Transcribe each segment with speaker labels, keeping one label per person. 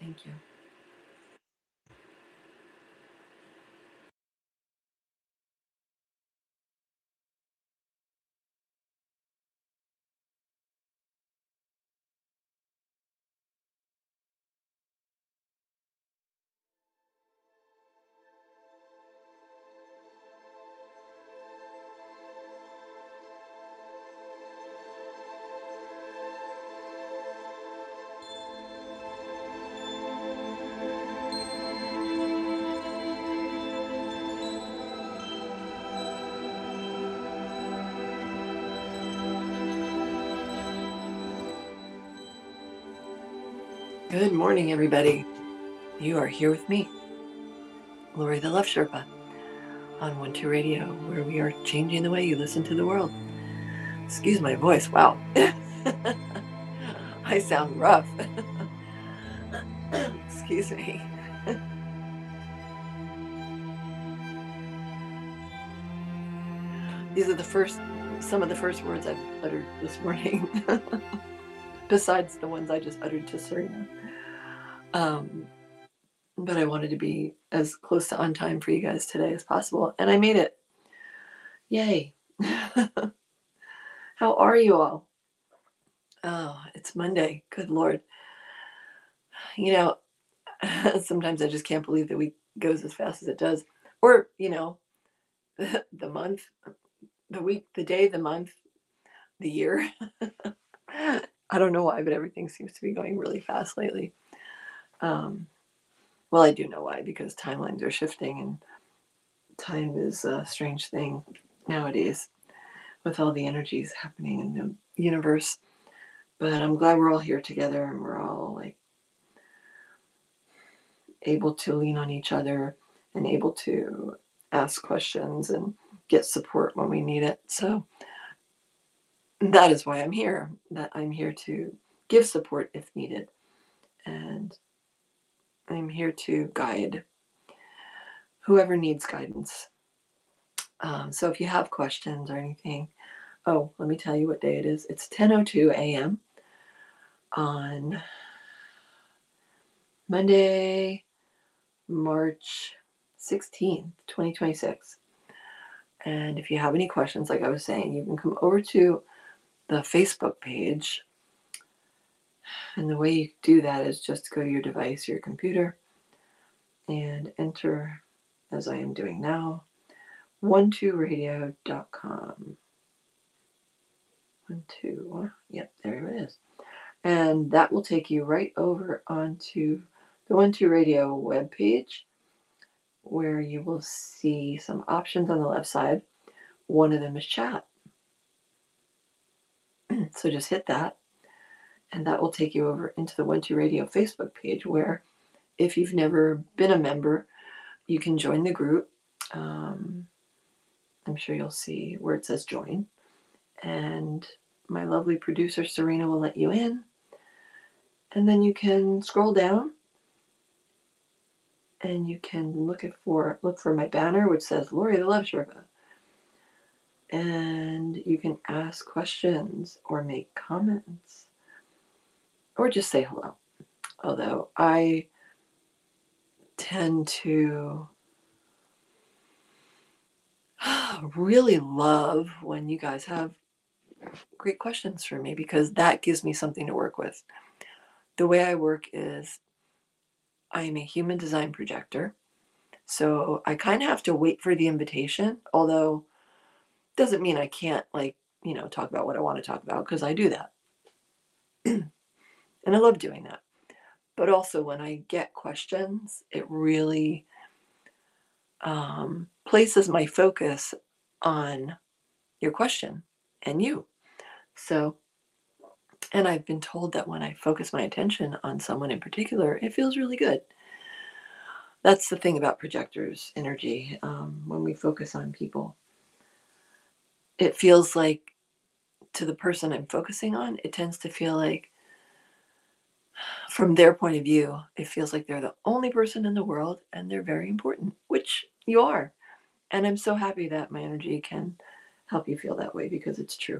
Speaker 1: Thank you. Good morning, everybody. You are here with me, Lori the Love Sherpa, on One Two Radio, where we are changing the way you listen to the world. Excuse my voice. Wow. I sound rough. Excuse me. These are some of the first words I've uttered this morning, besides the ones I just uttered to Serena. But I wanted to be as close to on time for you guys today as possible, and I made it. Yay. How are you all? Oh, it's Monday. Good Lord. You know, sometimes I just can't believe the week goes as fast as it does. Or, the month, the week, the day, the month, the year. I don't know why, but everything seems to be going really fast lately. Well, I do know why, because timelines are shifting and time is a strange thing nowadays with all the energies happening in the universe. But I'm glad we're all here together and we're all like able to lean on each other and able to ask questions and get support when we need it. So that is why I'm here, that I'm here to give support if needed. And I'm here to guide whoever needs guidance. So if you have questions or anything, let me tell you what day it is. It's 10:02 a.m. on Monday, March 16th, 2026. And if you have any questions, like I was saying, you can come over to the Facebook page. And the way you do that is just go to your device, your computer, and enter, as I am doing now, 12radio.com. 12, yep, there it is. And that will take you right over onto the 12 Radio webpage, where you will see some options on the left side. One of them is chat. So just hit that, and that will take you over into the 12 Radio Facebook page, where if you've never been a member, you can join the group. I'm sure you'll see where it says join. And my lovely producer, Serena, will let you in. And then you can scroll down and you can look for my banner, which says Lori the Love Sherpa. And you can ask questions or make comments or just say hello. Although I tend to really love when you guys have great questions for me, because that gives me something to work with. The way I work is I am a human design projector. So I kind of have to wait for the invitation, although doesn't mean I can't talk about what I want to talk about, because I do that. And I love doing that. But also when I get questions, it really places my focus on your question and you. So, and I've been told that when I focus my attention on someone in particular, it feels really good. That's the thing about projectors' energy. When we focus on people, it feels like, to the person I'm focusing on, it tends to feel like, from their point of view, it feels like they're the only person in the world and they're very important, which you are. And I'm so happy that my energy can help you feel that way, because it's true.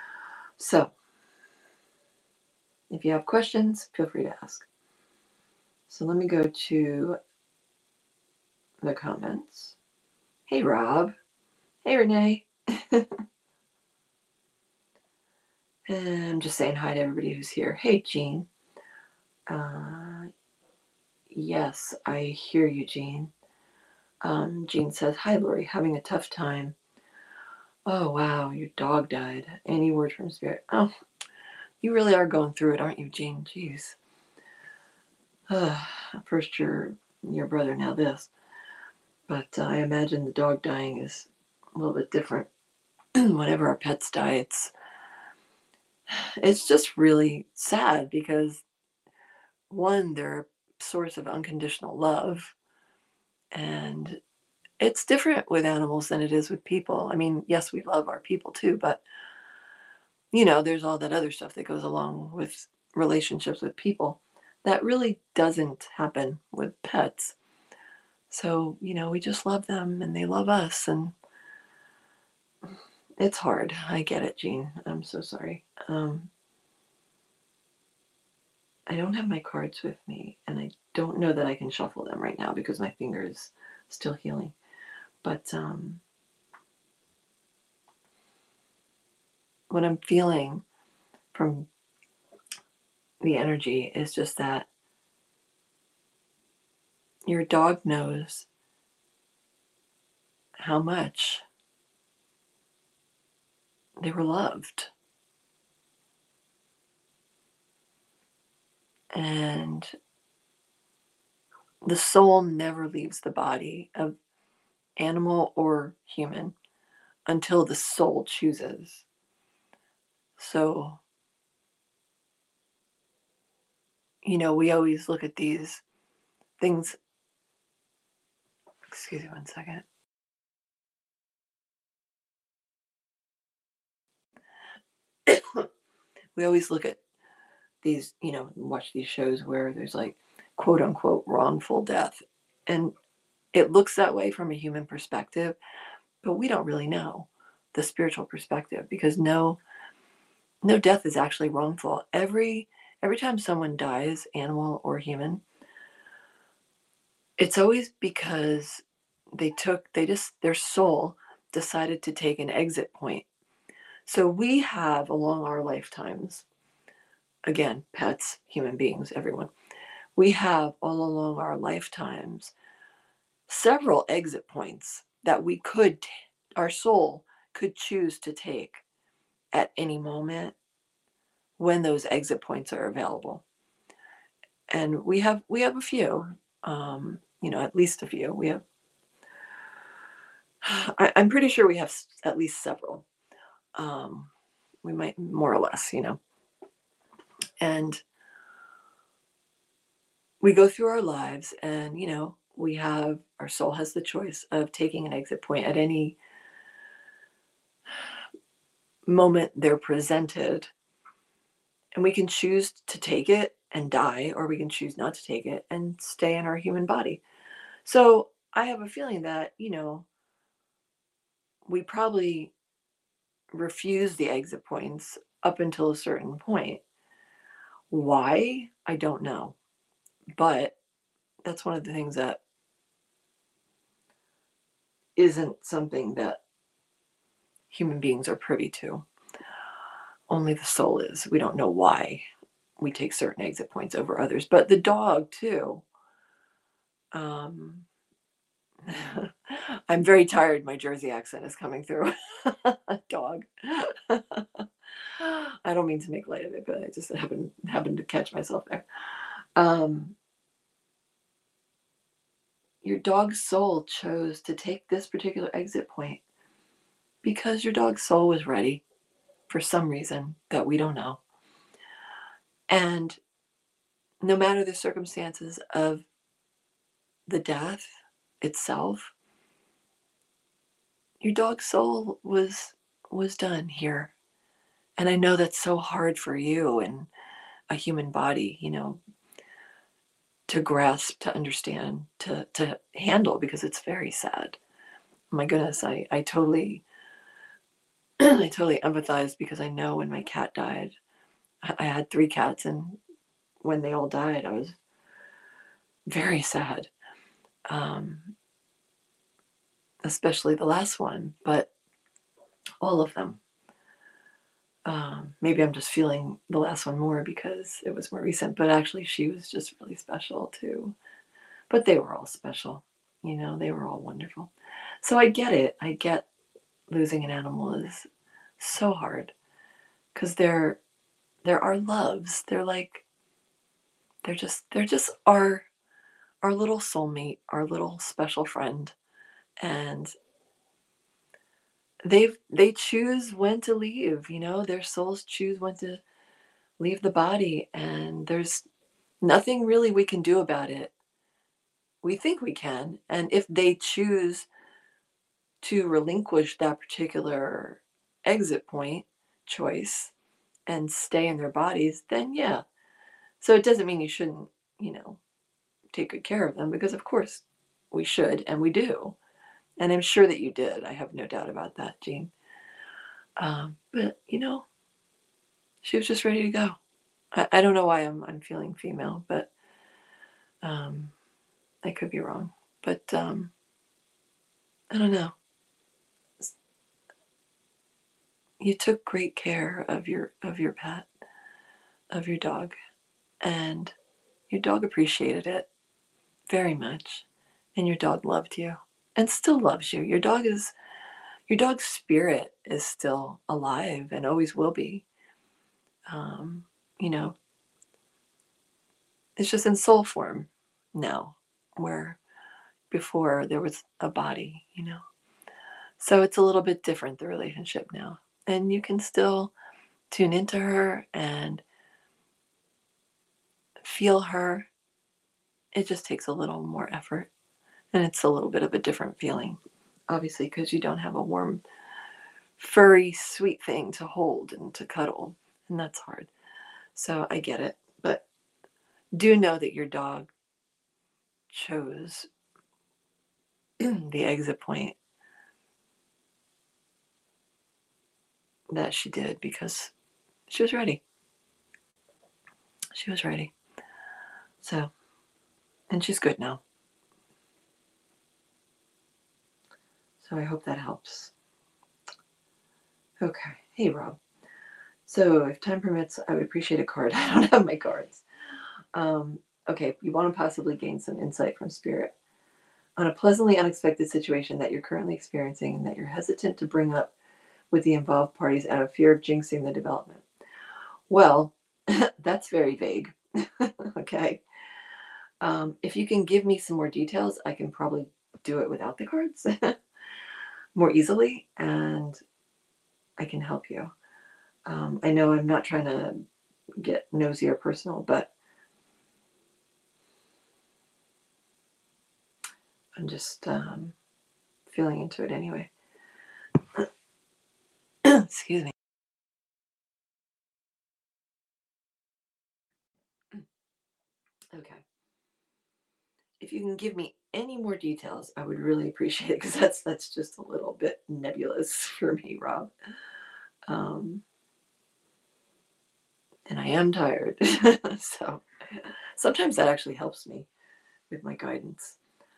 Speaker 1: So if you have questions, feel free to ask. So let me go to the comments. Hey, Rob. Hey, Renee. And I'm just saying hi to everybody who's here. Hey, Jean. Yes, I hear you, Jean. Jean says, hi, Lori. Having a tough time. Oh, wow. Your dog died. Any word from spirit? Oh, you really are going through it, aren't you, Jean? Jeez. First your brother, now this. But I imagine the dog dying is a little bit different. Whenever our pets die, it's just really sad because one, they're a source of unconditional love, and it's different with animals than it is with people. I mean, yes, we love our people too, but there's all that other stuff that goes along with relationships with people that really doesn't happen with pets. So, we just love them and they love us, and it's hard. I get it, Jean. I'm so sorry. I don't have my cards with me, and I don't know that I can shuffle them right now because my finger is still healing. But what I'm feeling from the energy is just that your dog knows how much they were loved. And the soul never leaves the body of animal or human until the soul chooses. So, we always look at these things. Excuse me 1 second. We always look at these, watch these shows where there's like quote unquote wrongful death. And it looks that way from a human perspective, but we don't really know the spiritual perspective because no death is actually wrongful. Every time someone dies, animal or human, it's always because their soul decided to take an exit point. So we have along our lifetimes, again, pets, human beings, everyone, we have all along our lifetimes several exit points that our soul could choose to take at any moment when those exit points are available. And we have a few, at least a few. I'm pretty sure we have at least several. We might more or less, and we go through our lives and, our soul has the choice of taking an exit point at any moment they're presented. And we can choose to take it and die, or we can choose not to take it and stay in our human body. So I have a feeling that, we probably refuse the exit points up until a certain point. Why? I don't know. But that's one of the things that isn't something that human beings are privy to. Only the soul is. We don't know why we take certain exit points over others. But the dog, too. I'm very tired. My Jersey accent is coming through. Dog. I don't mean to make light of it, but I just happened to catch myself there. Your dog's soul chose to take this particular exit point because your dog's soul was ready for some reason that we don't know. And no matter the circumstances of the death itself, your dog's soul was done here. And I know that's so hard for you and a human body, to grasp, to understand, to handle, because it's very sad. My goodness, I totally I totally empathize because I know when my cat died, I had 3 cats, and when they all died, very sad, um, especially the last one, but all of them. Maybe I'm just feeling the last one more because it was more recent, but actually she was just really special too. But they were all special, they were all wonderful. So I get it. I get losing an animal is so hard because they're our loves. They're just our little soulmate, our little special friend, and they choose when to leave. Their souls choose when to leave the body, and there's nothing really we can do about it. We think we can, and if they choose to relinquish that particular exit point choice and stay in their bodies, then yeah. So it doesn't mean you shouldn't, you know, take good care of them, because of course we should and we do. And I'm sure that you did. I have no doubt about that, Jean. But she was just ready to go. I don't know why I'm feeling female, but um, I could be wrong. But I don't know. You took great care of your pet, of your dog, and your dog appreciated it very much, and your dog loved you and still loves you. Your dog's spirit is still alive and always will be. Um, you know, it's just in soul form now, where before there was a body. So it's a little bit different, the relationship now. And you can still tune into her and feel her. It just takes a little more effort. And it's a little bit of a different feeling, obviously, because you don't have a warm, furry, sweet thing to hold and to cuddle. And that's hard. So I get it. But do know that your dog chose the exit point that she did because she was ready. She was ready. So, and she's good now. So I hope that helps. Okay. Hey, Rob. So if time permits, I would appreciate a card. I don't have my cards. Okay. You want to possibly gain some insight from spirit on a pleasantly unexpected situation that you're currently experiencing and that you're hesitant to bring up with the involved parties out of fear of jinxing the development. Well, that's very vague. Okay. If you can give me some more details, I can probably do it without the cards more easily, and I can help you. I know I'm not trying to get nosy or personal, but I'm just feeling into it anyway. Excuse me. Okay. If you can give me any more details, I would really appreciate it, because that's just a little bit nebulous for me, Rob. And I am tired. So sometimes that actually helps me with my guidance.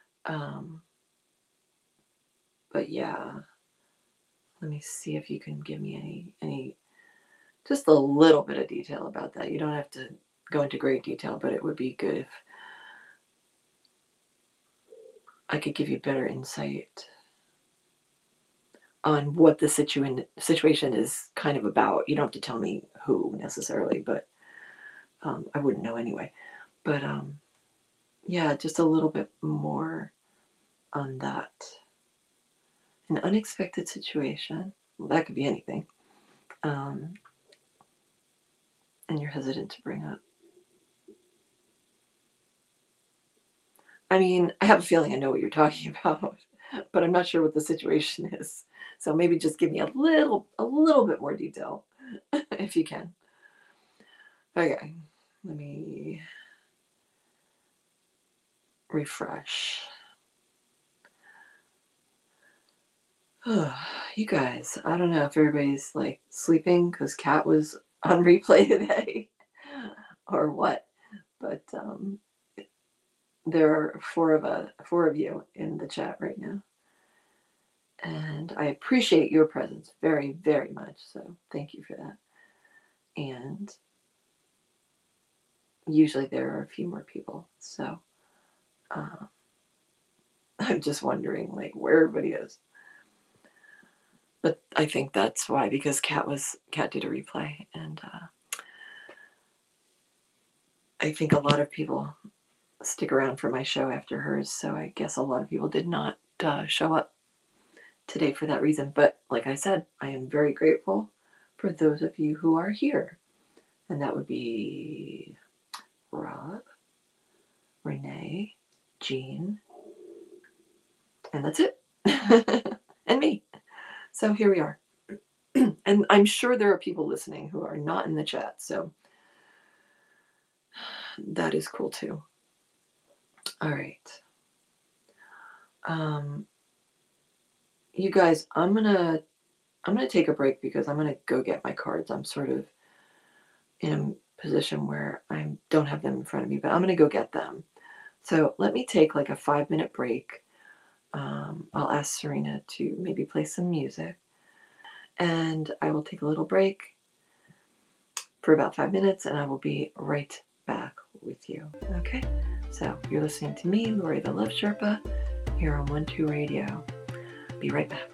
Speaker 1: But yeah, let me see if you can give me any just a little bit of detail about that. You don't have to go into great detail, but it would be good if I could give you better insight on what the situation is kind of about. You don't have to tell me who necessarily, but I wouldn't know anyway. But yeah, just a little bit more on that. An unexpected situation. Well, that could be anything. And you're hesitant to bring up. I mean, I have a feeling I know what you're talking about, but I'm not sure what the situation is. So maybe just give me a little bit more detail if you can. Okay, let me refresh. You guys, I don't know if everybody's like sleeping because Kat was on replay today or what, but there are four of you in the chat right now. And I appreciate your presence very, very much. So thank you for that. And usually there are a few more people. So I'm just wondering like where everybody is. But I think that's why, because Kat did a replay, and I think a lot of people stick around for my show after hers. So I guess a lot of people did not show up today for that reason. But like I said, I am very grateful for those of you who are here. And that would be Rob, Renee, Jean, and that's it. And me. So here we are. And I'm sure there are people listening who are not in the chat. So that is cool too. All right. You guys, I'm gonna take a break because I'm gonna go get my cards. I'm sort of in a position where I don't have them in front of me, but I'm gonna go get them. So let me take like a 5-minute break. I'll ask Serena to maybe play some music, and I will take a little break for about 5 minutes, and I will be right back with you. Okay? So you're listening to me, Lori the Love Sherpa, here on 1-2 Radio. Be right back.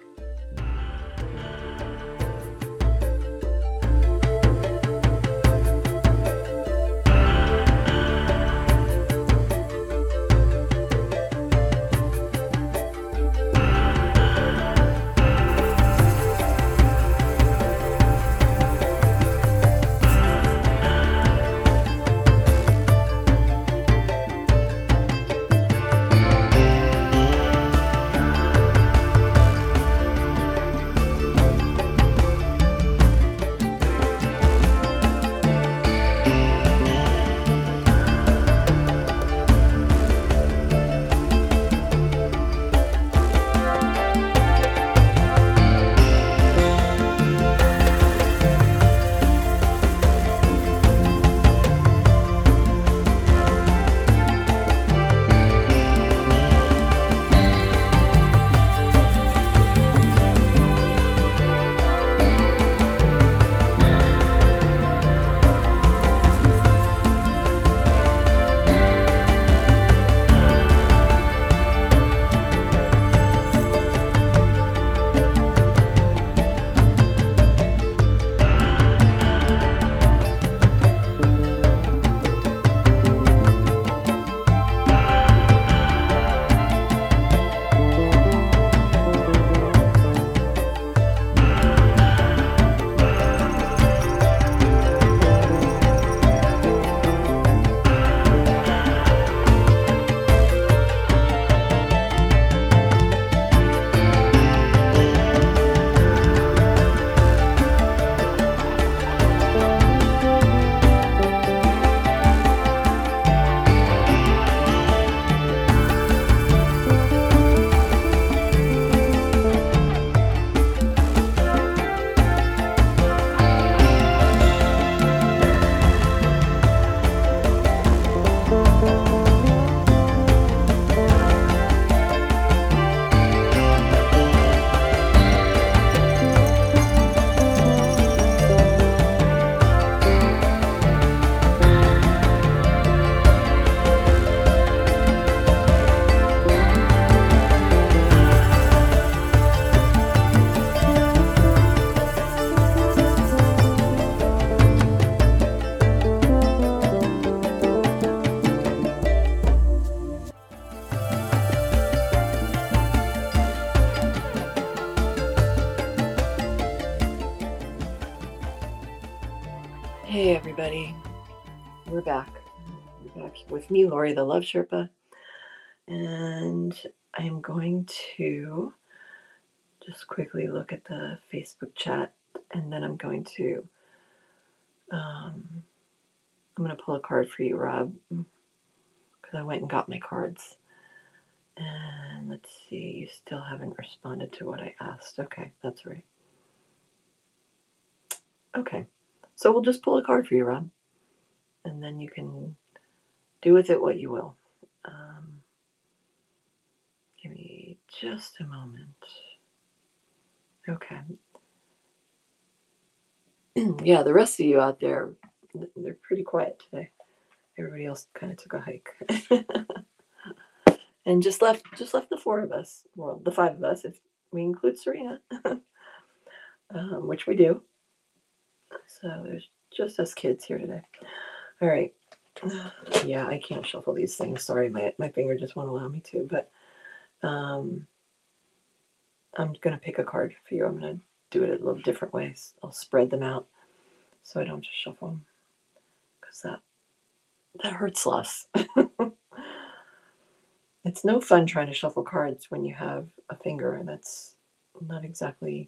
Speaker 1: Hey everybody, we're back. We're back with me, Lori the Love Sherpa, and I'm going to just quickly look at the Facebook chat, and then I'm going to pull a card for you, Rob, because I went and got my cards. And let's see, you still haven't responded to what I asked. Okay, that's right. Okay. So we'll just pull a card for you, Rob, and then you can do with it what you will. Just a moment. Okay. Yeah, the rest of you out there, they're pretty quiet today. Everybody else kind of took a hike. And just left the four of us. Well, the five of us, if we include Serena, which we do. So there's just us kids here today. All right. Yeah, I can't shuffle these things. Sorry, my finger just won't allow me to. But I'm gonna pick a card for you. I'm gonna do it a little different ways. I'll spread them out so I don't just shuffle them, because that hurts less. It's no fun trying to shuffle cards when you have a finger that's not exactly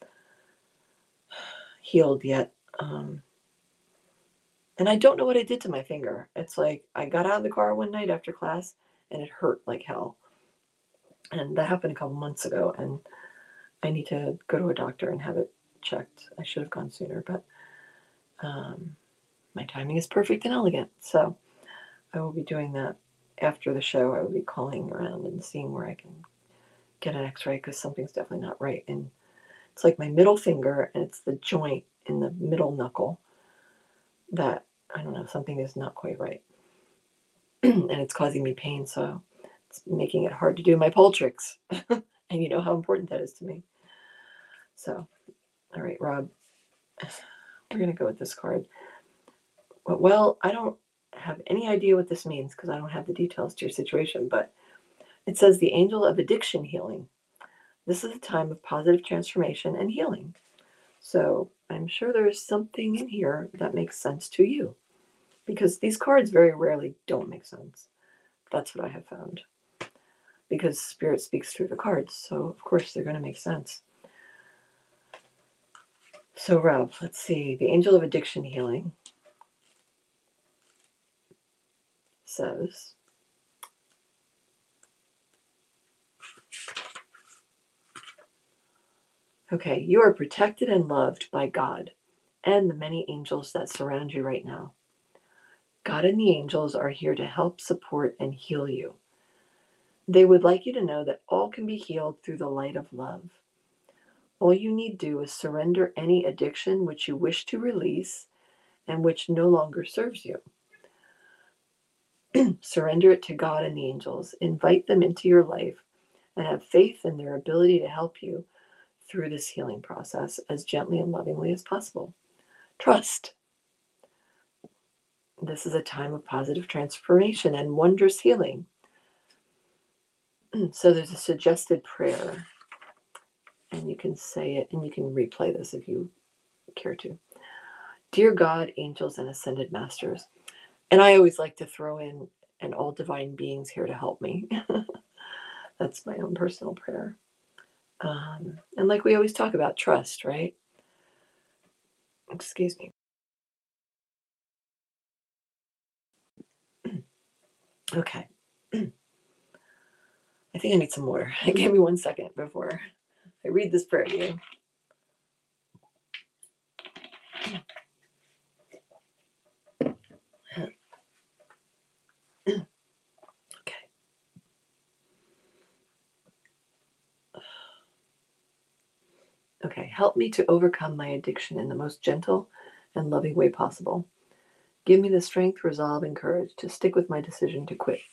Speaker 1: healed yet. And I don't know what I did to my finger. It's like I got out of the car one night after class and it hurt like hell. And that happened a couple months ago, and I need to go to a doctor and have it checked. I should have gone sooner, but my timing is perfect and elegant. So I will be doing that after the show. I will be calling around and seeing where I can get an x-ray, because something's definitely not right. And it's like my middle finger, and it's the joint in the middle knuckle that, I don't know, something is not quite right. And it's causing me pain, so it's making it hard to do my pole tricks. And you know how important that is to me. So, all right, Rob, we're going to go with this card. Well, I don't have any idea what this means because I don't have the details to your situation, but it says the angel of addiction healing. This is a time of positive transformation and healing. So I'm sure there's something in here that makes sense to you, because these cards very rarely don't make sense. That's what I have found, because Spirit speaks through the cards. So of course they're going to make sense. So Rob, let's see. The angel of addiction healing says, okay, you are protected and loved by God and the many angels that surround you right now. God and the angels are here to help, support, and heal you. They would like you to know that all can be healed through the light of love. All you need do is surrender any addiction which you wish to release and which no longer serves you. Surrender it to God and the angels. Invite them into your life and have faith in their ability to help you through this healing process as gently and lovingly as possible. Trust. This is a time of positive transformation and wondrous healing. So there's a suggested prayer, and you can say it, and you can replay this if you care to. Dear God, angels, and ascended masters. And I always like to throw in, and all divine beings here to help me. That's my own personal prayer. And like we always talk about, trust, right? Excuse me. Okay. I think I need some water. Give me 1 second before I read this prayer to you. Okay. Okay. Help me to overcome my addiction in the most gentle and loving way possible. Give me the strength, resolve, and courage to stick with my decision to quit.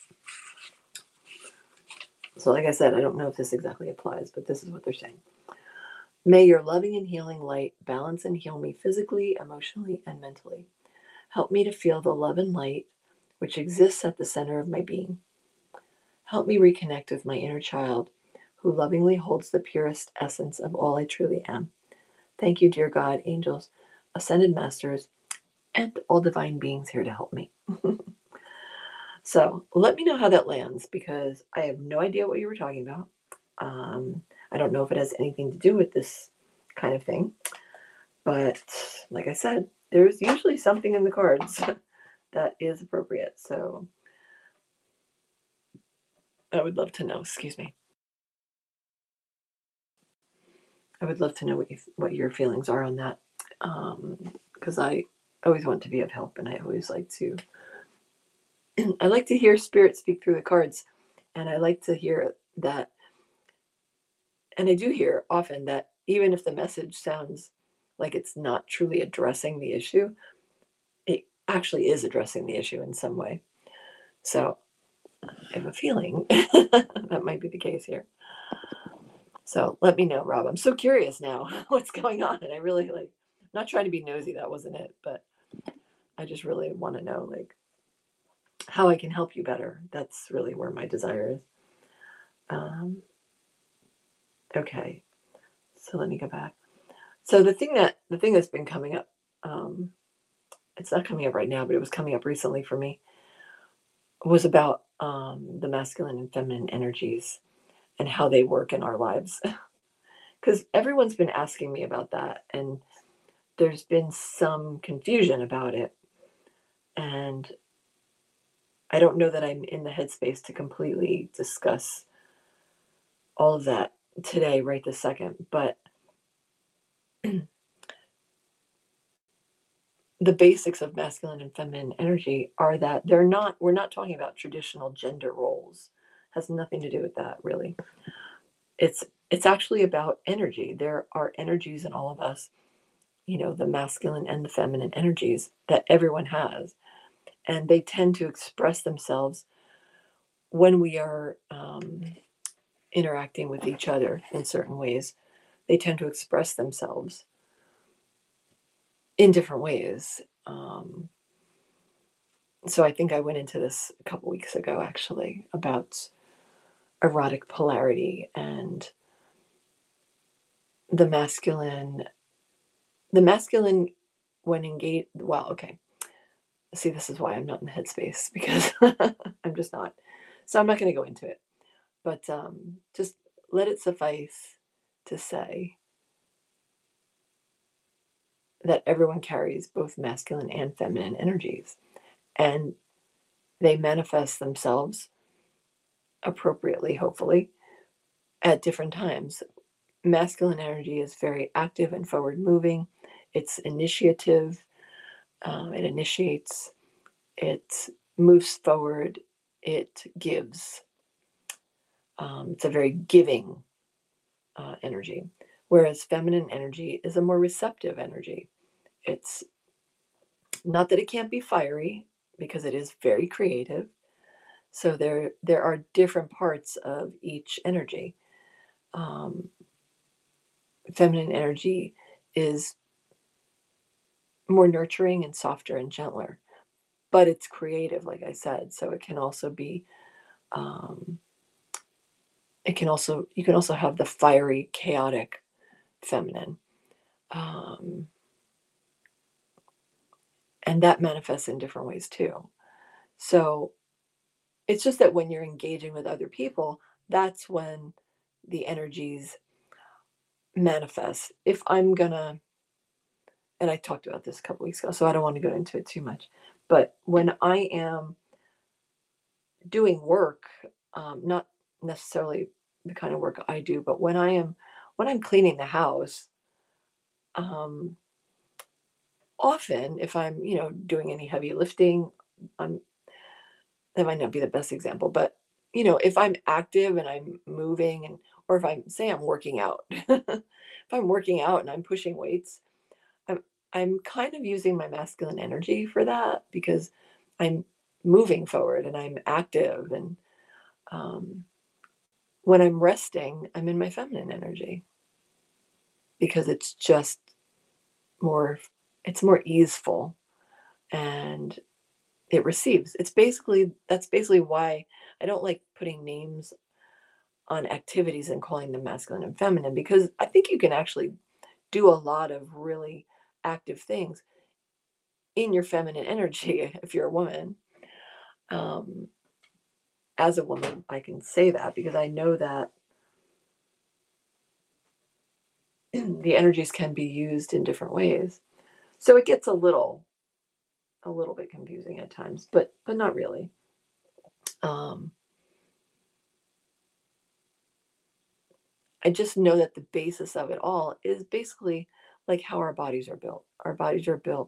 Speaker 1: So, like I said, I don't know if this exactly applies, but this is what they're saying. May your loving and healing light balance and heal me physically, emotionally, and mentally. Help me to feel the love and light which exists at the center of my being. Help me reconnect with my inner child who lovingly holds the purest essence of all I truly am. Thank you, dear God, angels, ascended masters, and all divine beings here to help me. So let me know how that lands, because I have no idea what you were talking about. I don't know if it has anything to do with this kind of thing. But like I said, there's usually something in the cards that is appropriate. So I would love to know. Excuse me. I would love to know what your feelings are on that, because I always want to be of help, and I always like to. I like to hear spirit speak through the cards, and I like to hear that And I do hear often that even if the message sounds like it's not truly addressing the issue, it actually is addressing the issue in some way. So I have a feeling that might be the case here. So let me know, Rob. I'm so curious now what's going on. And I really like, not trying to be nosy, that wasn't it, but I just really want to know like how I can help you better. That's really where my desire is. Um, okay. So let me go back. So the thing that's been coming up, um, it's not coming up right now, but it was coming up recently for me, was about the masculine and feminine energies and how they work in our lives. Because everyone's been asking me about that, and there's been some confusion about it. And I don't know that I'm in the headspace to completely discuss all of that today, right this second. But the basics of masculine and feminine energy are that we're not talking about traditional gender roles. Has nothing to do with that, really. It's actually about energy. There are energies in all of us, the masculine and the feminine energies that everyone has, and they tend to express themselves when we are interacting with each other in certain ways. They tend to express themselves in different ways. So I think I went into this a couple weeks ago, actually, about erotic polarity and the masculine. The masculine, when engaged, well, okay. See, this is why I'm not in the headspace because I'm just not. So I'm not going to go into it, but just let it suffice to say that everyone carries both masculine and feminine energies, and they manifest themselves appropriately, hopefully, at different times. Masculine energy is very active and forward moving. It's initiative. It initiates. It moves forward. It gives. It's a very giving energy, whereas feminine energy is a more receptive energy. It's not that it can't be fiery because it is very creative. So there are different parts of each energy. Um, Feminine energy is more nurturing and softer and gentler, but it's creative, like I said. So it can also be, um, you can also have the fiery, chaotic feminine. Um, and that manifests in different ways too. So it's just that when you're engaging with other people, that's when the energies manifest. If I'm gonna, and I talked about this a couple weeks ago, so I don't want to go into it too much. But when I am doing work, not necessarily the kind of work I do, but when I'm cleaning the house, um, often if I'm doing any heavy lifting, I'm that might not be the best example, but if I'm active and I'm moving or if I'm working out, if I'm working out and I'm pushing weights, I'm I'm kind of using my masculine energy for that because I'm moving forward and I'm active and um, when I'm resting, I'm in my feminine energy because more it's more easeful and it receives. That's basically why I don't like putting names on activities and calling them masculine and feminine because I think you can actually do a lot of really active things in your feminine energy if you're a woman. Um, as a woman, I can say that because I know that the energies can be used in different ways. So it gets a little bit confusing at times, but not really. Um, I just know that the basis of it all is basically like how our bodies are built. Our bodies are built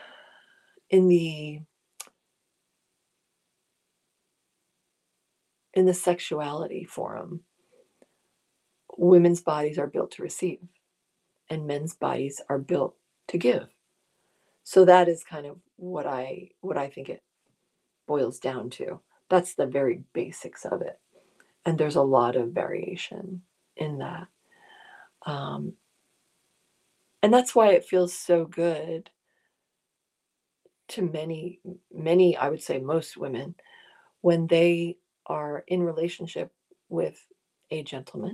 Speaker 1: in the in the sexuality forum, women's bodies are built to receive and men's bodies are built to give. So that is kind of what I think it boils down to. That's the very basics of it. And there's a lot of variation in that. Um, and that's why it feels so good to many, I would say most women, when they are in relationship with a gentleman.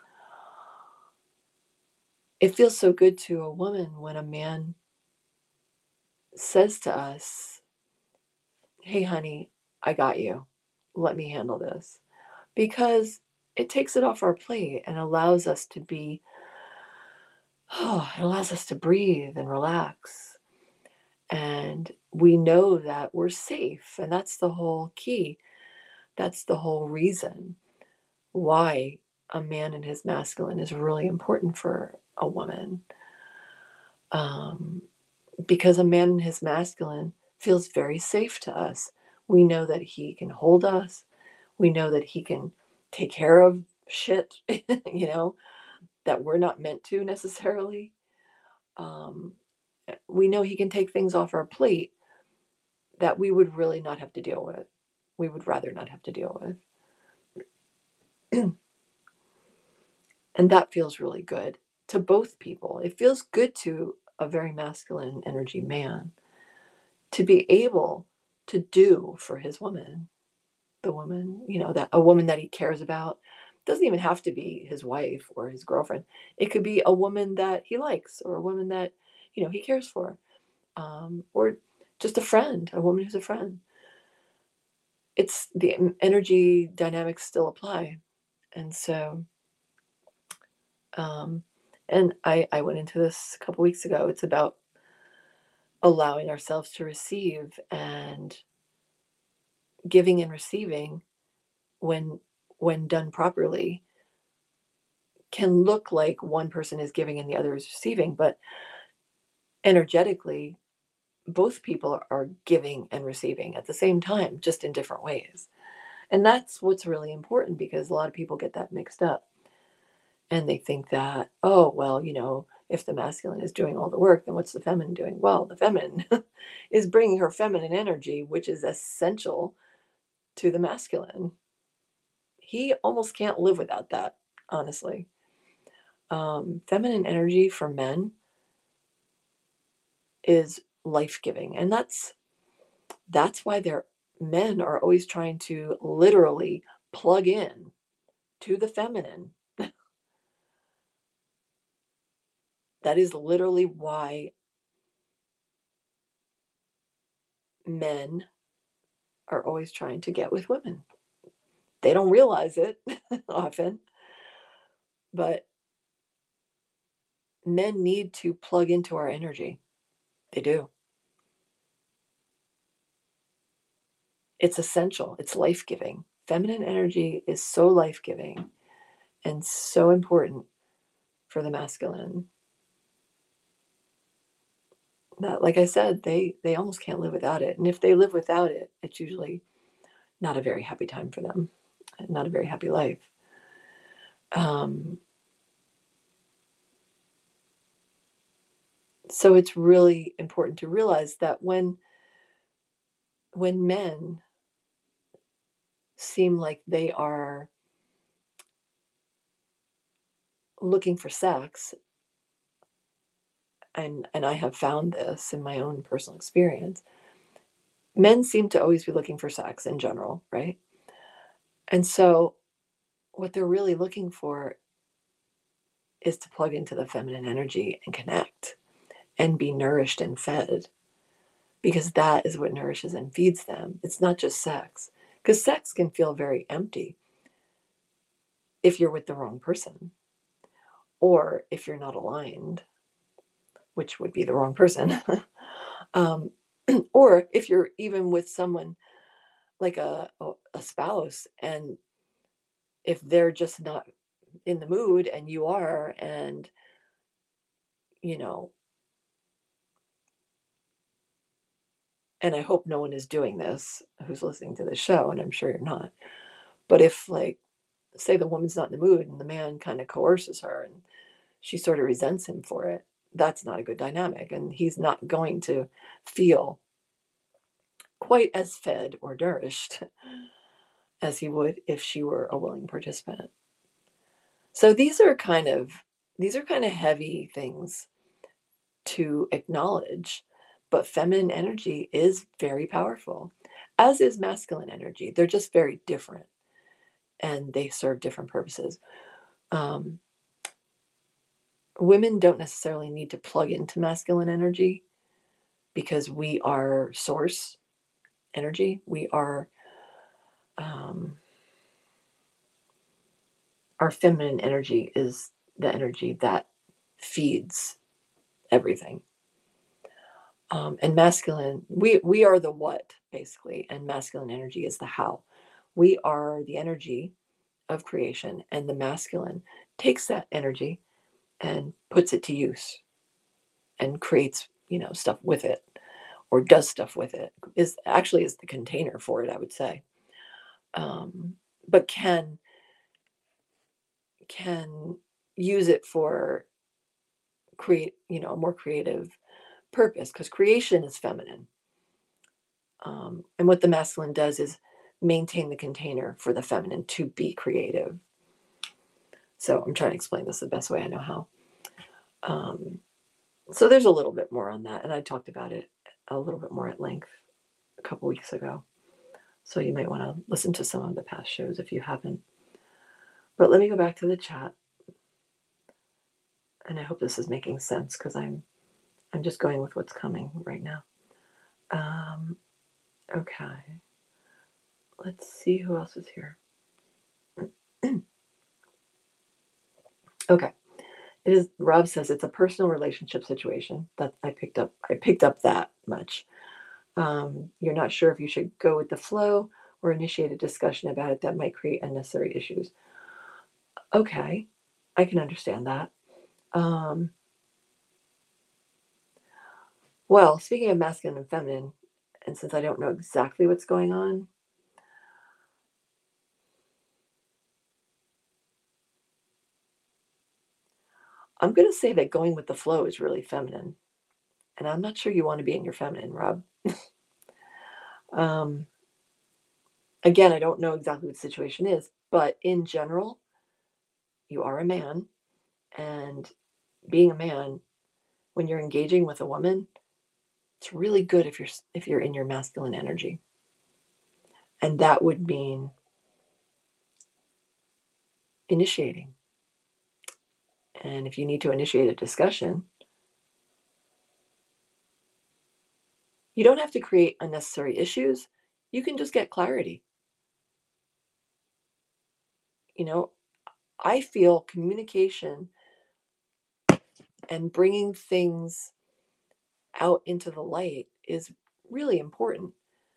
Speaker 1: It feels so good to a woman when a man says to us, "Hey, honey, I got you. Let me handle this." Because it takes it off our plate and allows us to be, oh, it allows us to breathe and relax. And we know that we're safe. And that's the whole key. That's the whole reason why a man in his masculine is really important for a woman. Um, because a man in his masculine feels very safe to us. We know that he can hold us. We know that he can take care of shit, you know, that we're not meant to necessarily. Um, we know he can take things off our plate that we would really not have to deal with. We would rather not have to deal with. And that feels really good to both people. It feels good to a very masculine energy man to be able to do for his woman, the woman, that a woman that he cares about. Doesn't even have to be his wife or his girlfriend. It could be a woman that he likes or a woman that, he cares for. Or just a friend, a woman who's a friend. It's the energy dynamics still apply. And so, um, and I went into this a couple weeks ago. It's about allowing ourselves to receive, and giving and receiving when done properly can look like one person is giving and the other is receiving, but energetically both people are giving and receiving at the same time, just in different ways. And that's what's really important, because a lot of people get that mixed up and they think that, oh, well, if the masculine is doing all the work, then what's the feminine doing? Well, the feminine is bringing her feminine energy, which is essential to the masculine. He almost can't live without that, honestly. Feminine energy for men is life-giving, and that's why their men are always trying to literally plug in to the feminine. That is literally why men are always trying to get with women. They don't realize it often, but men need to plug into our energy. They do. It's essential. It's life-giving. Feminine energy is so life-giving and so important for the masculine that, like I said, they almost can't live without it. And if they live without it, it's usually not a very happy time for them, not a very happy life. Um, so it's really important to realize that when men seem like they are looking for sex, and I have found this in my own personal experience, men seem to always be looking for sex in general, right? And so what they're really looking for is to plug into the feminine energy and connect and be nourished and fed, because that is what nourishes and feeds them. It's not just sex, because sex can feel very empty if you're with the wrong person, or if you're not aligned, which would be the wrong person. um, or if you're even with someone like a spouse, and if they're just not in the mood and you are, and you know and I hope no one is doing this who's listening to the show, and I'm sure you're not, But if, like, say the woman's not in the mood and the man kind of coerces her and she sort of resents him for it, that's not a good dynamic. And he's not going to feel quite as fed or nourished as he would if she were a willing participant. So these are kind of heavy things to acknowledge, but feminine energy is very powerful, as is masculine energy. They're just very different and they serve different purposes. Um, Women don't necessarily need to plug into masculine energy because we are source energy. We are, um, our feminine energy is the energy that feeds everything. And masculine, we are the what, basically, and masculine energy is the how. We are the energy of creation, and the masculine takes that energy and puts it to use and creates, stuff with it, or does stuff with it. Is the container for it, I would say. But can use it for create, a more creative purpose, because creation is feminine. And what the masculine does is maintain the container for the feminine to be creative. So I'm trying to explain this the best way I know how. Um, so there's a little bit more on that, and I talked about it a little bit more at length a couple weeks ago. So you might want to listen to some of the past shows if you haven't. But let me go back to the chat, and I hope this is making sense because I'm just going with what's coming right now. Okay. Let's see who else is here. Okay. It is, Rob says it's a personal relationship situation. That I picked up. I picked up that much. You're not sure if you should go with the flow or initiate a discussion about it that might create unnecessary issues. Okay, I can understand that. Um, well, speaking of masculine and feminine, and since I don't know exactly what's going on, I'm going to say that going with the flow is really feminine. And I'm not sure you want to be in your feminine, Rob. um, Again, I don't know exactly what the situation is, but in general, you are a man. And being a man, when you're engaging with a woman, it's really good if you're in your masculine energy. And that would mean initiating. And if you need to initiate a discussion, you don't have to create unnecessary issues. You can just get clarity. You know, I feel communication and bringing things out into the light is really important.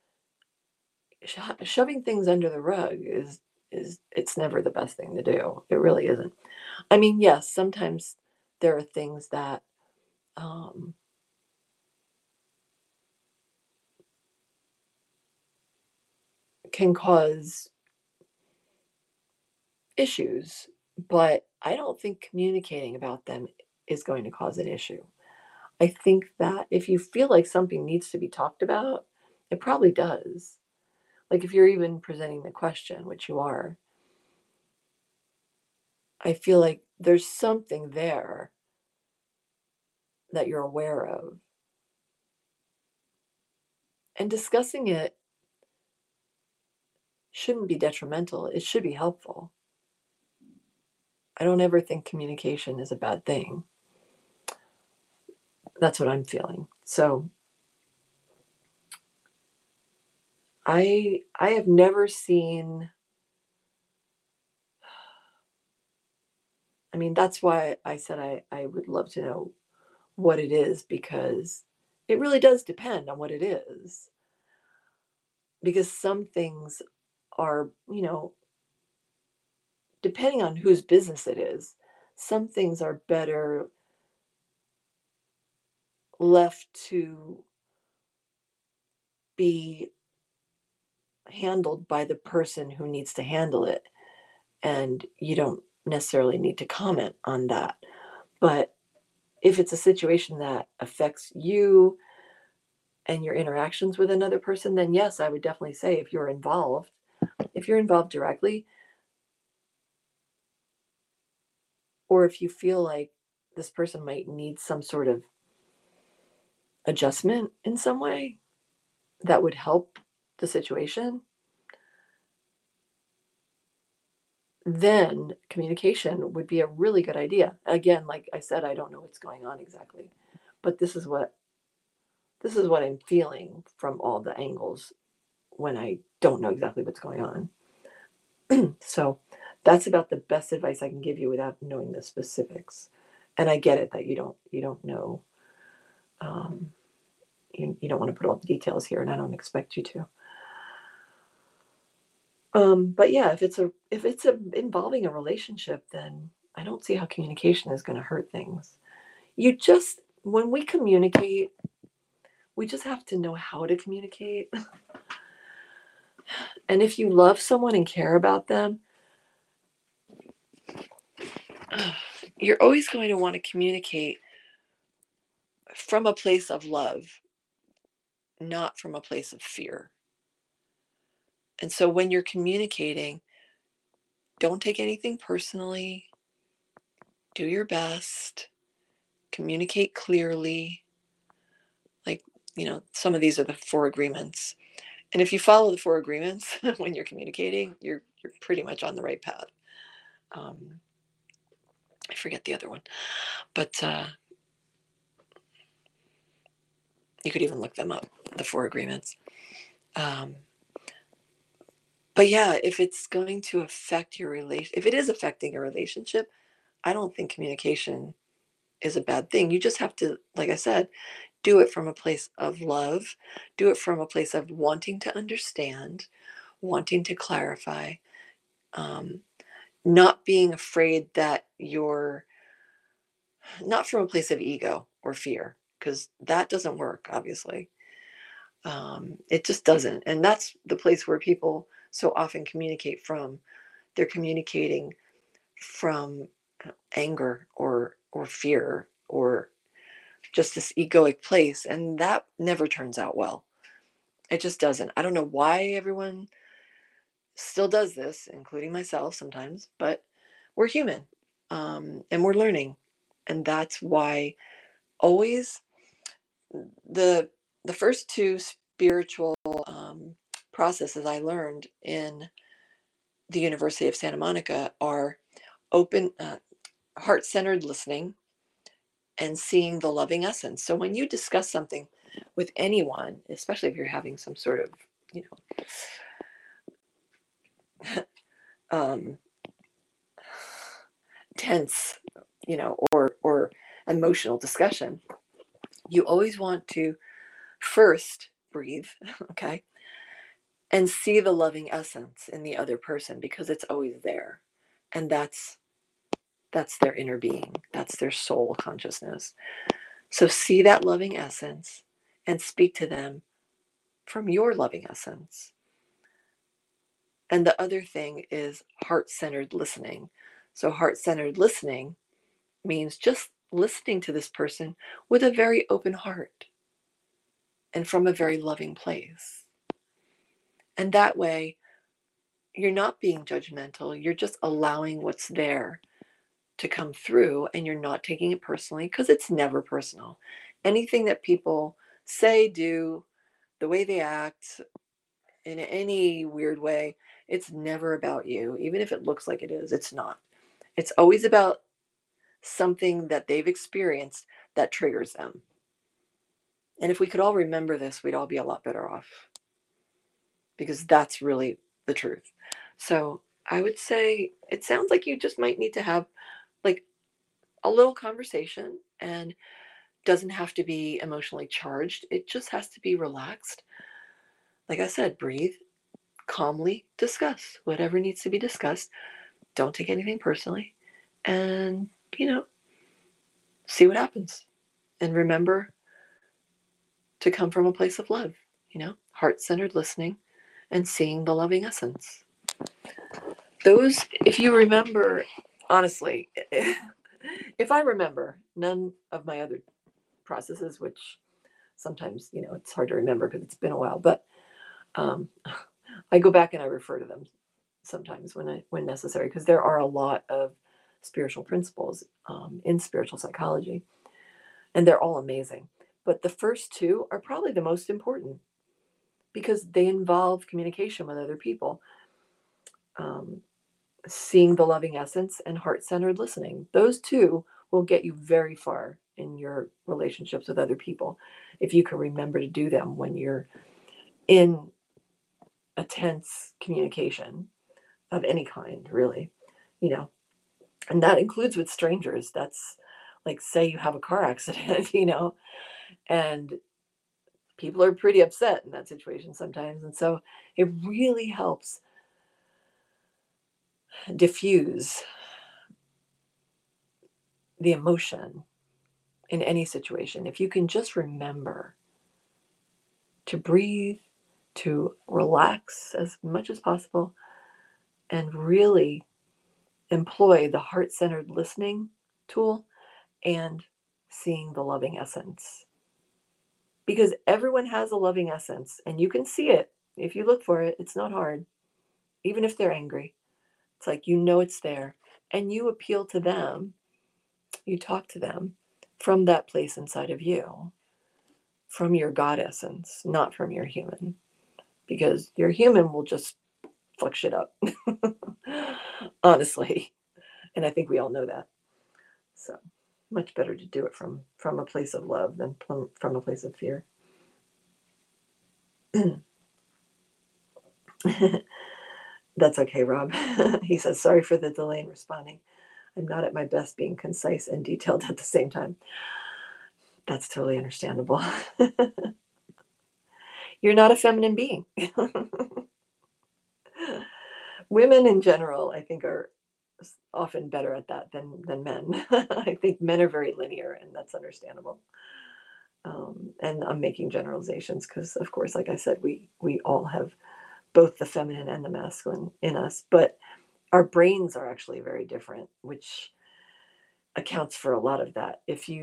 Speaker 1: Shoving things under the rug is it's never the best thing to do. It really isn't. I mean, yes, sometimes there are things that um, can cause issues, but I don't think communicating about them is going to cause an issue. I think that if you feel like something needs to be talked about, it probably does. Like if you're even presenting the question, which you are, I feel like there's something there that you're aware of. And discussing it shouldn't be detrimental, it should be helpful. I don't ever think communication is a bad thing. That's what I'm feeling. So I have never seen, I mean, that's why I said I would love to know what it is, because it really does depend on what it is. Because some things are, depending on whose business it is, some things are better left to be handled by the person who needs to handle it. And you don't necessarily need to comment on that. But if it's a situation that affects you and your interactions with another person, then yes, I would definitely say if you're involved directly, or if you feel like this person might need some sort of adjustment in some way that would help the situation, then communication would be a really good idea. Again, like I said, I don't know what's going on exactly, but this is what I'm feeling from all the angles when I don't know exactly what's going on. So that's about the best advice I can give you without knowing the specifics. And I get it that you don't know, um, you don't want to put all the details here, and I don't expect you to. But yeah, if it's involving a relationship, then I don't see how communication is going to hurt things. You just When we communicate, we just have to know how to communicate. And if you love someone and care about them, you're always going to want to communicate from a place of love, not from a place of fear. And so when you're communicating, don't take anything personally. Do your best. Communicate clearly. Like, some of these are the four agreements. And if you follow the four agreements when you're communicating, you're pretty much on the right path. Um, I forget the other one, but you could even look them up, the four agreements. Um, but yeah, if it's going to affect your relation, if it is affecting your relationship, I don't think communication is a bad thing. You just have to, like I said, do it from a place of love, do it from a place of wanting to understand, wanting to clarify, um, not being afraid that you're not from a place of ego or fear, because that doesn't work, obviously. It just doesn't. And that's the place where people so often communicate from. They're communicating from anger or fear or just this egoic place. And that never turns out well. It just doesn't. I don't know why everyone still does this, including myself sometimes, but we're human, and we're learning. And that's why always the the first two spiritual processes I learned in the University of Santa Monica are open, heart-centered listening and seeing the loving essence. So when you discuss something with anyone, especially if you're having some sort of, you know, tense, or emotional discussion, you always want to first breathe, okay, and see the loving essence in the other person because it's always there, and that's their inner being, that's their soul consciousness. So see that loving essence and speak to them from your loving essence. And the other thing is heart-centered listening. So heart-centered listening means just listening to this person with a very open heart and from a very loving place. And that way, you're not being judgmental. You're just allowing what's there to come through, and you're not taking it personally because it's never personal. Anything that people say, do, the way they act, in any weird way, it's never about you. Even if it looks like it is, it's not. It's always about something that they've experienced that triggers them. And if we could all remember this, we'd all be a lot better off because that's really the truth. So I would say it sounds like you just might need to have like a little conversation, and doesn't have to be emotionally charged. It just has to be relaxed. Like I said, breathe, calmly discuss whatever needs to be discussed. Don't take anything personally, and, see what happens. And remember to come from a place of love, heart centered listening and seeing the loving essence. Those, if you remember, honestly, if I remember none of my other processes, which sometimes, it's hard to remember because it's been a while, but um, I go back and I refer to them sometimes when necessary, because there are a lot of spiritual principles in spiritual psychology, and they're all amazing. But the first two are probably the most important because they involve communication with other people, um, seeing the loving essence and heart-centered listening. Those two will get you very far in your relationships with other people if you can remember to do them when you're in a tense communication of any kind, really, you know, and that includes with strangers. That's like, say you have a car accident, and people are pretty upset in that situation sometimes. And so it really helps diffuse the emotion in any situation. If you can just remember to breathe, to relax as much as possible, and really employ the heart centered listening tool and seeing the loving essence. Because everyone has a loving essence, and you can see it if you look for it. It's not hard, even if they're angry. It's like, it's there, and you appeal to them, you talk to them from that place inside of you, from your God essence, not from your human, because your human will just fuck shit up. Honestly. And I think we all know that. So much better to do it from a place of love than from a place of fear. That's okay, Rob. He says, sorry for the delay in responding. I'm not at my best being concise and detailed at the same time. That's totally understandable. You're not a feminine being. Women in general, I think, are often better at that than men. I think men are very linear, and that's understandable. And I'm making generalizations because, of course, like I said, we all have both the feminine and the masculine in us, but our brains are actually very different, which accounts for a lot of that.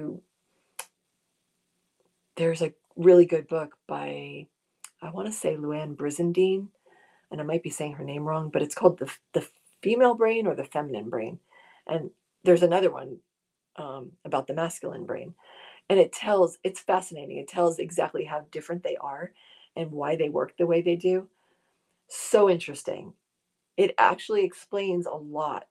Speaker 1: There's a really good book by, I want to say, Luann Brizendine, and I might be saying her name wrong, but it's called the female brain or the feminine brain. And there's another one about the masculine brain. And it's fascinating. It tells exactly how different they are and why they work the way they do. So interesting. It actually explains a lot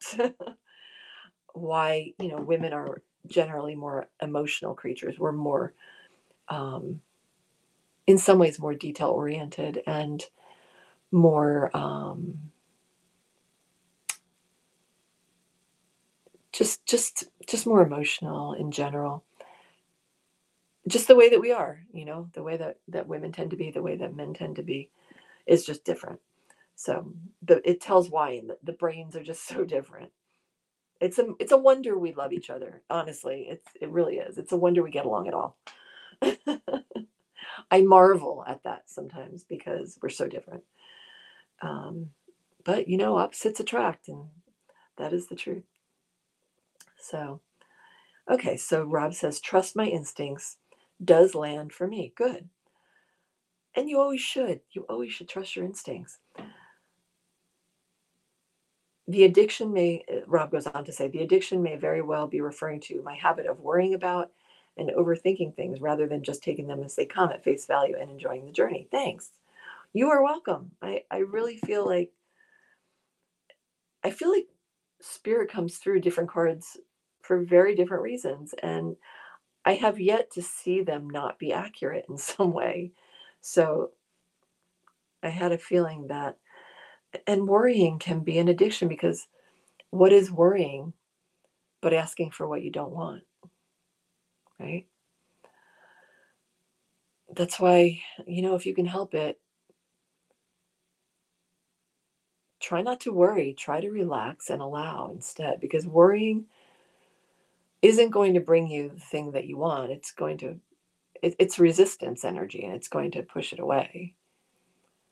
Speaker 1: why, women are generally more emotional creatures. We're more, um, in some ways, more detail oriented and more, just more emotional in general. Just the way that we are, the way that women tend to be, the way that men tend to be is just different. So it tells why, and the brains are just so different. It's a wonder we love each other. Honestly, it really is. It's a wonder we get along at all. I marvel at that sometimes because we're so different. Um, but opposites attract, and that is the truth. So okay, so Rob says, trust my instincts does land for me. Good. And you always should. You always should trust your instincts. The addiction may, Rob goes on to say, the addiction may very well be referring to my habit of worrying about and overthinking things rather than just taking them as they come at face value and enjoying the journey. Thanks. You are welcome. I really feel like spirit comes through different cards for very different reasons. And I have yet to see them not be accurate in some way. So I had a feeling that, and worrying can be an addiction because what is worrying but asking for what you don't want, right? That's why, if you can help it, try not to worry, try to relax and allow instead, because worrying isn't going to bring you the thing that you want. It's resistance energy, and it's going to push it away.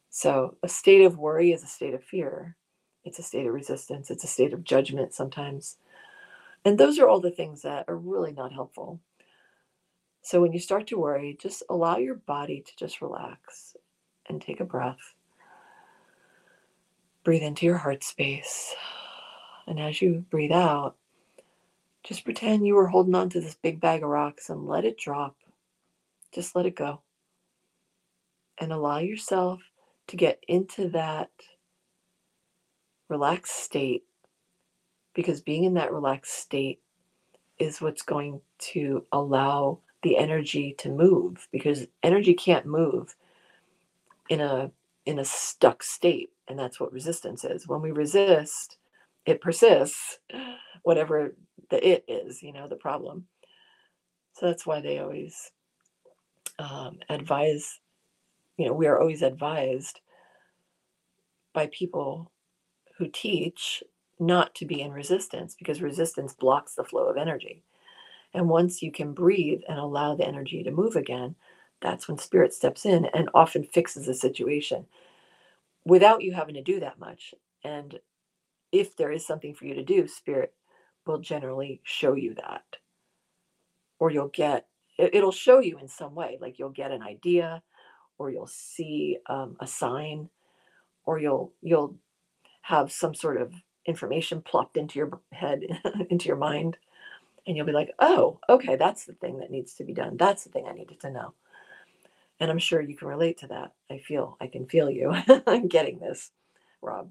Speaker 1: So a state of worry is a state of fear. It's a state of resistance. It's a state of judgment sometimes. And those are all the things that are really not helpful. So when you start to worry, just allow your body to just relax and take a breath. Breathe into your heart space. And as you breathe out, just pretend you were holding on to this big bag of rocks and let it drop. Just let it go. And allow yourself to get into that relaxed state, because being in that relaxed state is what's going to allow the energy to move, because energy can't move in a stuck state, and that's what resistance is. When we resist, it persists, whatever the it is, the problem. So that's why they always advise, we are always advised by people who teach not to be in resistance, because resistance blocks the flow of energy. And once you can breathe and allow the energy to move again, that's when spirit steps in and often fixes the situation without you having to do that much. And if there is something for you to do, spirit will generally show you that. Or it'll show you in some way, like you'll get an idea, or you'll see a sign, or you'll have some sort of information plopped into your head, into your mind, and you'll be like, oh, okay, that's the thing that needs to be done. That's the thing I needed to know. And I'm sure you can relate to that. I can feel you. I'm getting this, Rob.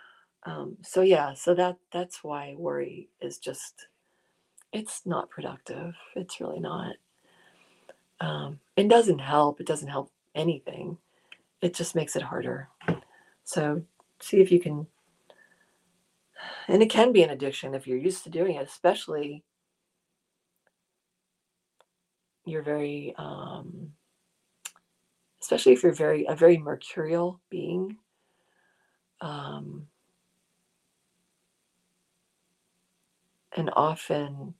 Speaker 1: So that's why worry is just, it's not productive. It's really not. It doesn't help. It doesn't help anything. It just makes it harder. So see if you can, and it can be an addiction if you're used to doing it, especially you're very, especially if you're a very mercurial being. Um, and often,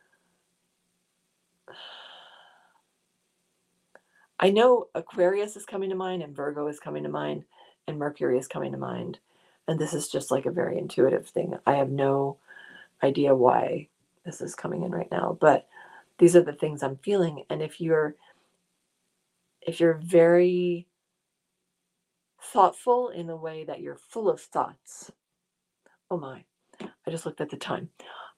Speaker 1: I know Aquarius is coming to mind, and Virgo is coming to mind, and Mercury is coming to mind. And this is just like a very intuitive thing. I have no idea why this is coming in right now, but these are the things I'm feeling. And if you're very thoughtful in the way that you're full of thoughts, oh my, I just looked at the time.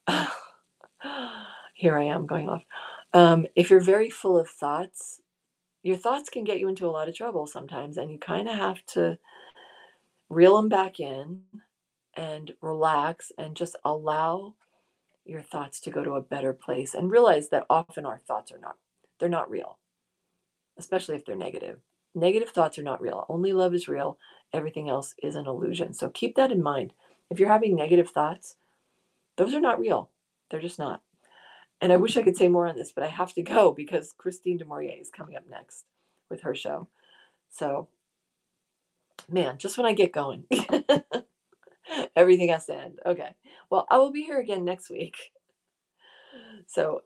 Speaker 1: Here I am going off. If you're very full of thoughts, your thoughts can get you into a lot of trouble sometimes, and you kind of have to reel them back in and relax and just allow your thoughts to go to a better place, and realize that often our thoughts they're not real, especially if they're negative. Negative thoughts are not real. Only love is real. Everything else is an illusion. So keep that in mind. If you're having negative thoughts, those are not real. They're just not. And I wish I could say more on this, but I have to go because Christine du Maurier is coming up next with her show. So, man, just when I get going, everything has to end. Okay. Well, I will be here again next week. So,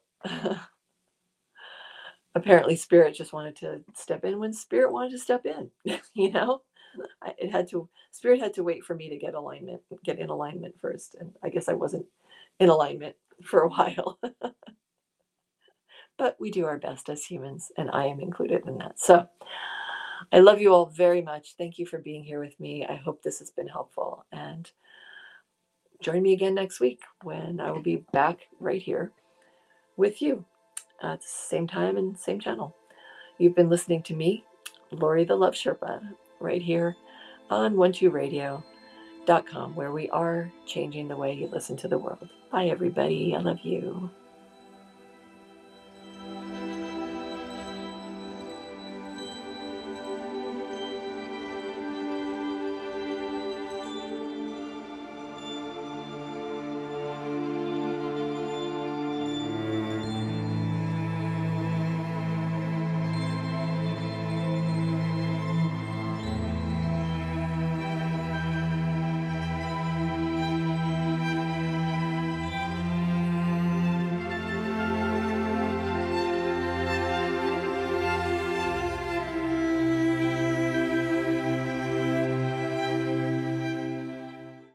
Speaker 1: apparently Spirit just wanted to step in when Spirit wanted to step in. Spirit had to wait for me to get in alignment first. And I guess I wasn't in alignment for a while. But we do our best as humans, and I am included in that. So I love you all very much. Thank you for being here with me. I hope this has been helpful. And join me again next week when I will be back right here with you at the same time and same channel. You've been listening to me, Lori the Love Sherpa, right here on 12radio.com, where we are changing the way you listen to the world. Bye, everybody. I love you.